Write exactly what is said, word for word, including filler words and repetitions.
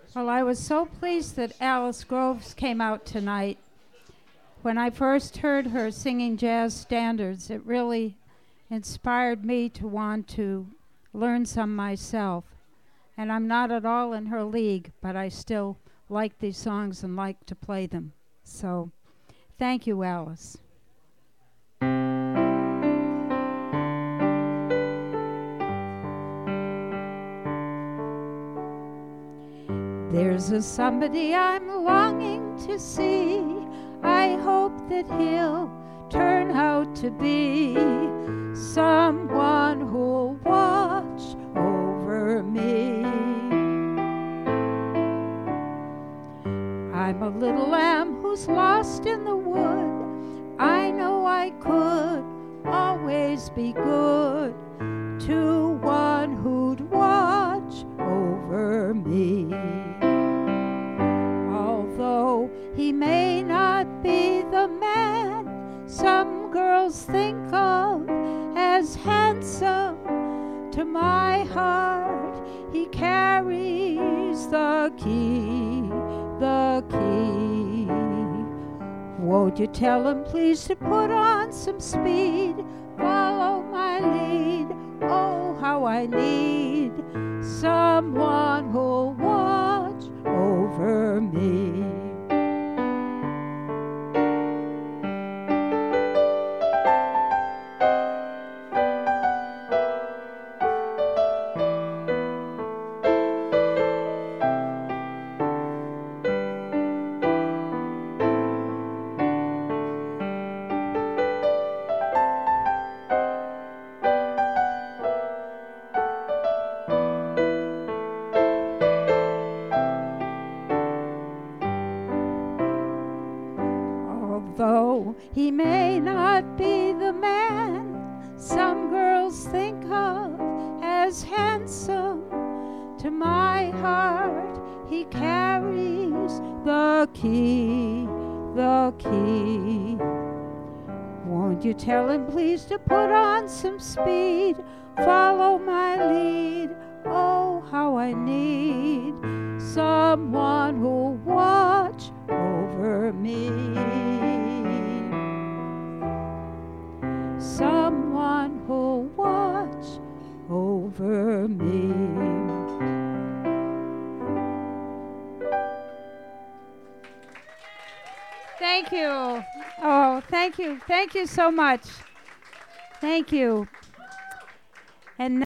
Well, I was so pleased that Alice Groves came out tonight. When I first heard her singing jazz standards, it really inspired me to want to learn some myself. And I'm not at all in her league, but I still like these songs and like to play them. So, thank you, Alice. There's a somebody I'm longing to see. I hope that he'll turn out to be someone who'll watch over me. I'm a little lamb who's lost in the wood. I know I could always be good to one who'd watch over me. Although he may not be the man some girls think of as handsome, to my heart he carries the key, the key. Won't you tell him please to put on some speed, follow my lead? Oh, how I need someone who'll watch over me. Although he may not be the man some girls think of as handsome, to my heart he carries the key, the key. Won't you tell him please to put on some speed, follow my lead? Oh, how I need someone who'll watch over me. Someone who'll watch over me. Thank you. Oh, thank you. Thank you so much. Thank you. And